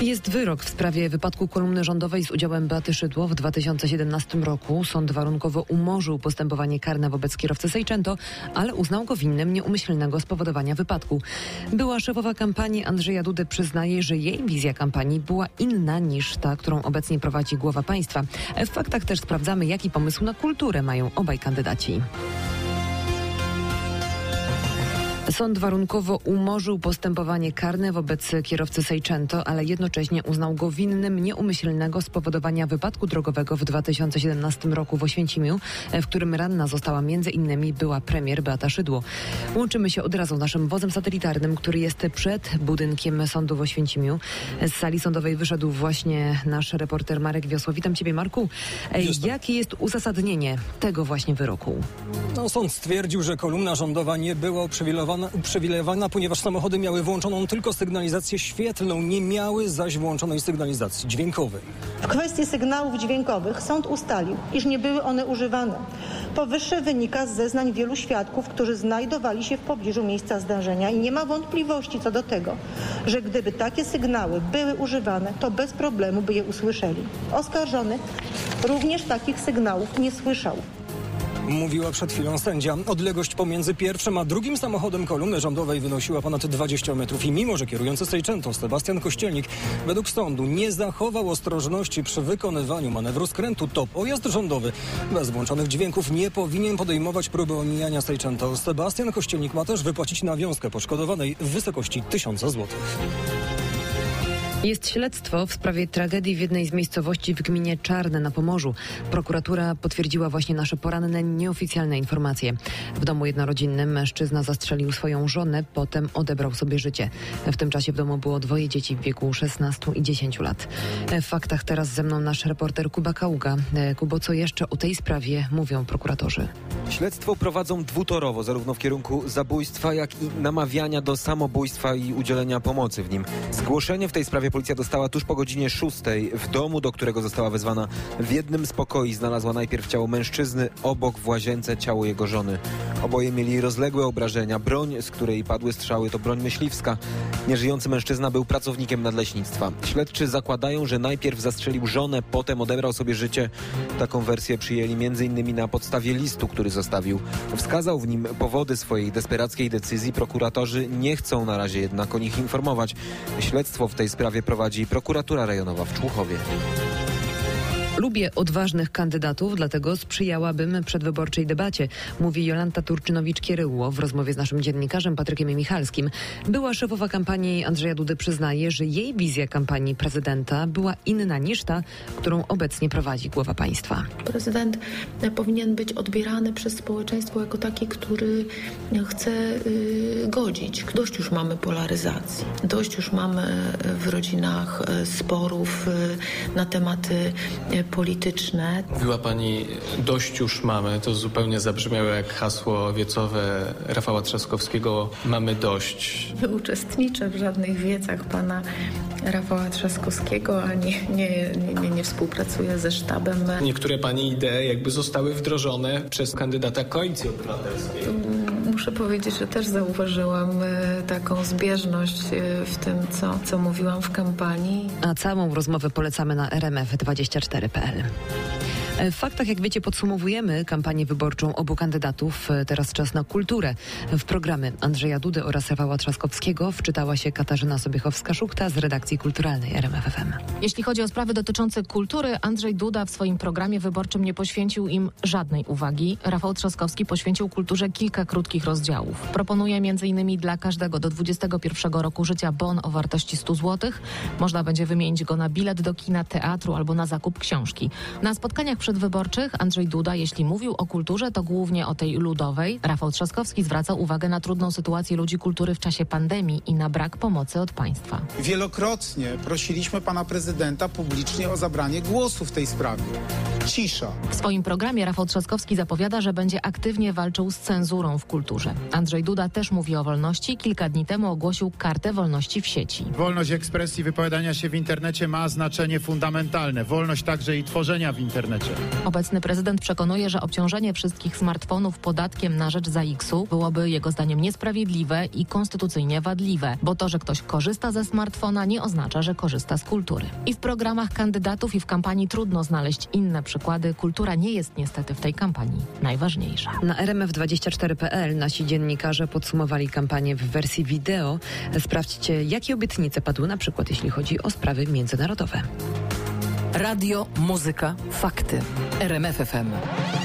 Jest wyrok w sprawie wypadku kolumny rządowej z udziałem Beaty Szydło w 2017 roku. Sąd warunkowo umorzył postępowanie karne wobec kierowcy Seicento, ale uznał go winnym nieumyślnego spowodowania wypadku. Była szefowa kampanii Andrzeja Dudy przyznaje, że jej wizja kampanii była inna niż ta, którą obecnie prowadzi głowa państwa. W faktach też sprawdzamy, jaki pomysł na kulturę mają obaj kandydaci. Sąd warunkowo umorzył postępowanie karne wobec kierowcy Seicento, ale jednocześnie uznał go winnym nieumyślnego spowodowania wypadku drogowego w 2017 roku w Oświęcimiu, w którym ranna została m.in. była premier Beata Szydło. Łączymy się od razu z naszym wozem satelitarnym, który jest przed budynkiem sądu w Oświęcimiu. Z sali sądowej wyszedł właśnie nasz reporter Marek Wiosło. Witam Ciebie, Marku. Jakie jest uzasadnienie tego właśnie wyroku? Sąd stwierdził, że kolumna rządowa nie była uprzywilejowana, ponieważ samochody miały włączoną tylko sygnalizację świetlną, nie miały zaś włączonej sygnalizacji dźwiękowej. W kwestii sygnałów dźwiękowych sąd ustalił, iż nie były one używane. Powyższe wynika z zeznań wielu świadków, którzy znajdowali się w pobliżu miejsca zdarzenia i nie ma wątpliwości co do tego, że gdyby takie sygnały były używane, to bez problemu by je usłyszeli. Oskarżony również takich sygnałów nie słyszał. Mówiła przed chwilą sędzia. Odległość pomiędzy pierwszym a drugim samochodem kolumny rządowej wynosiła ponad 20 metrów i mimo, że kierujący Seicento Sebastian Kościelnik według sądu nie zachował ostrożności przy wykonywaniu manewru skrętu, to pojazd rządowy bez włączonych dźwięków nie powinien podejmować próby omijania Seicento. Sebastian Kościelnik ma też wypłacić nawiązkę poszkodowanej w wysokości 1000 zł. Jest śledztwo w sprawie tragedii w jednej z miejscowości w gminie Czarne na Pomorzu. Prokuratura potwierdziła właśnie nasze poranne, nieoficjalne informacje. W domu jednorodzinnym mężczyzna zastrzelił swoją żonę, potem odebrał sobie życie. W tym czasie w domu było 2 dzieci w wieku 16 i 10 lat. W faktach teraz ze mną nasz reporter Kuba Kaługa. Kubo, co jeszcze o tej sprawie mówią prokuratorzy? Śledztwo prowadzą dwutorowo, zarówno w kierunku zabójstwa, jak i namawiania do samobójstwa i udzielenia pomocy w nim. Zgłoszenie w tej sprawie policja dostała tuż po godzinie 6. W domu, do którego została wezwana, w jednym z pokoi znalazła najpierw ciało mężczyzny, obok w łazience ciało jego żony. Oboje mieli rozległe obrażenia. Broń, z której padły strzały, to broń myśliwska. Nieżyjący mężczyzna był pracownikiem nadleśnictwa. Śledczy zakładają, że najpierw zastrzelił żonę, potem odebrał sobie życie. Taką wersję przyjęli m.in. na podstawie listu, który zostawił. Wskazał w nim powody swojej desperackiej decyzji. Prokuratorzy nie chcą na razie jednak o nich informować. Śledztwo w tej sprawie prowadzi prokuratura rejonowa w Człuchowie. Lubię odważnych kandydatów, dlatego sprzyjałabym przedwyborczej debacie, mówi Jolanta Turczynowicz-Kieryło w rozmowie z naszym dziennikarzem Patrykiem Michalskim. Była szefowa kampanii Andrzeja Dudy przyznaje, że jej wizja kampanii prezydenta była inna niż ta, którą obecnie prowadzi głowa państwa. Prezydent powinien być odbierany przez społeczeństwo jako taki, który chce godzić. Dość już mamy polaryzacji, dość już mamy w rodzinach sporów na tematy polityczne. Mówiła pani, dość już mamy, to zupełnie zabrzmiało jak hasło wiecowe Rafała Trzaskowskiego, mamy dość. Nie uczestniczę w żadnych wiecach pana Rafała Trzaskowskiego, ani nie współpracuję ze sztabem. Niektóre pani idee jakby zostały wdrożone przez kandydata Koalicji Obywatelskiej. Muszę powiedzieć, że też zauważyłam taką zbieżność w tym, co mówiłam w kampanii. A całą rozmowę polecamy na rmf24.pl. W faktach, jak wiecie, podsumowujemy kampanię wyborczą obu kandydatów. Teraz czas na kulturę. W programy Andrzeja Dudy oraz Rafała Trzaskowskiego wczytała się Katarzyna Sobiechowska-Szukta z redakcji kulturalnej RMF FM. Jeśli chodzi o sprawy dotyczące kultury, Andrzej Duda w swoim programie wyborczym nie poświęcił im żadnej uwagi. Rafał Trzaskowski poświęcił kulturze kilka krótkich rozdziałów. Proponuje m.in. dla każdego do 21 roku życia bon o wartości 100 zł. Można będzie wymienić go na bilet do kina, teatru albo na zakup książki. Na spotkaniach przedwyborczych Andrzej Duda, jeśli mówił o kulturze, to głównie o tej ludowej. Rafał Trzaskowski zwracał uwagę na trudną sytuację ludzi kultury w czasie pandemii i na brak pomocy od państwa. Wielokrotnie prosiliśmy pana prezydenta publicznie o zabranie głosu w tej sprawie. cisza. W swoim programie Rafał Trzaskowski zapowiada, że będzie aktywnie walczył z cenzurą w kulturze. Andrzej Duda też mówi o wolności. Kilka dni temu ogłosił kartę wolności w sieci. Wolność ekspresji, wypowiadania się w internecie ma znaczenie fundamentalne. Wolność także i tworzenia w internecie. Obecny prezydent przekonuje, że obciążenie wszystkich smartfonów podatkiem na rzecz ZAIKS-u byłoby jego zdaniem niesprawiedliwe i konstytucyjnie wadliwe, bo to, że ktoś korzysta ze smartfona, nie oznacza, że korzysta z kultury. I w programach kandydatów i w kampanii trudno znaleźć inne przykłady. Kultura nie jest niestety w tej kampanii najważniejsza. Na rmf24.pl nasi dziennikarze podsumowali kampanię w wersji wideo. Sprawdźcie, jakie obietnice padły, na przykład jeśli chodzi o sprawy międzynarodowe. Radio, muzyka, fakty. RMF FM.